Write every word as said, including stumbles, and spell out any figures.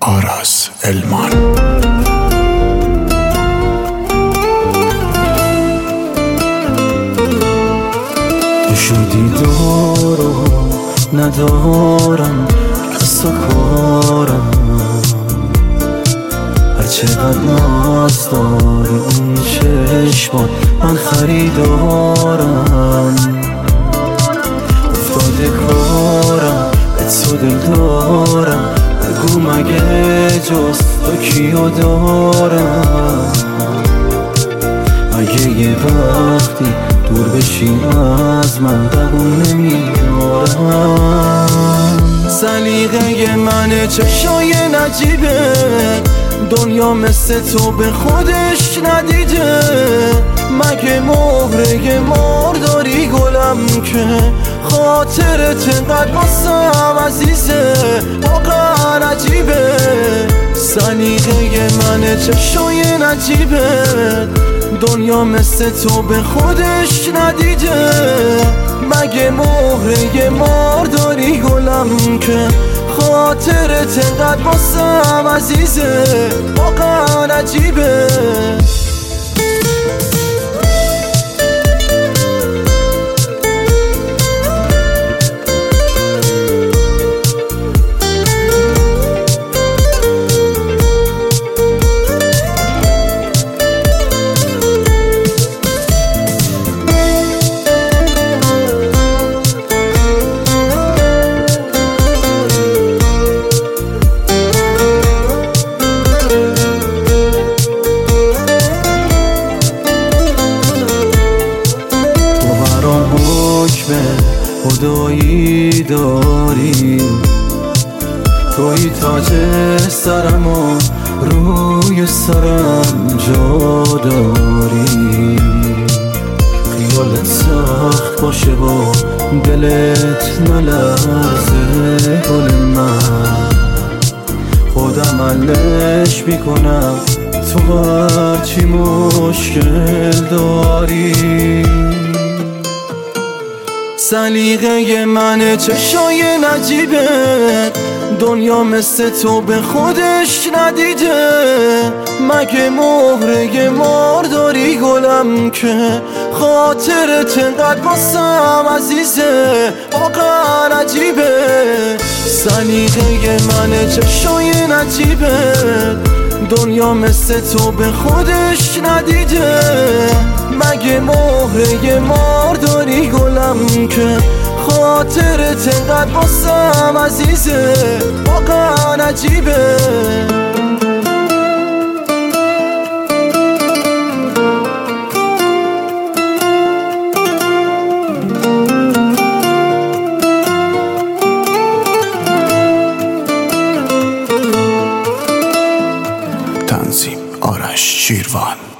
آراز المان. شدی دارو ندارم دست و کارم، هرچقدر ناز داری اون چشمات من خریدارم. افتاده کارم به تو دل دارم، بگو مگه جز تو کیو دارم. اگه یه وقتی دور بشی از من دووم نمیارم. سلیقه من چشای نجیبه، دنیا مثل تو به خودش ندیده. مگه مهره مار داری گلم که خاطرت انقدر واسم عزیزه، واقعا عجیبه. سلیقه من چشای نجیبه، دنیا مثل تو به خودش ندیده. مگه مهره مار داری گلم که خاطرت انقدر واسم عزیزه، واقعا عجیبه. خدایی داری توی تاج سرم و روی سرم جا داری. خیالت سخت باشه و دلت نلرزه گل من، خودم حلش میکنم تو هرچی مشکل داری. سلیقه من چشای نجیبه، دنیا مثل تو به خودش ندیده. مگه مهره مار داری گلم که خاطرت انقدر واسم عزیزه، واقعا عجیبه. سلیقه من چشای نجیبه، دنیا مثل تو به خودش ندیده. مگه مهره مار داری گلم که خاطرت انقدر واسم عزیزه، واقعا عجیبه. تنظیم آرش شیروان.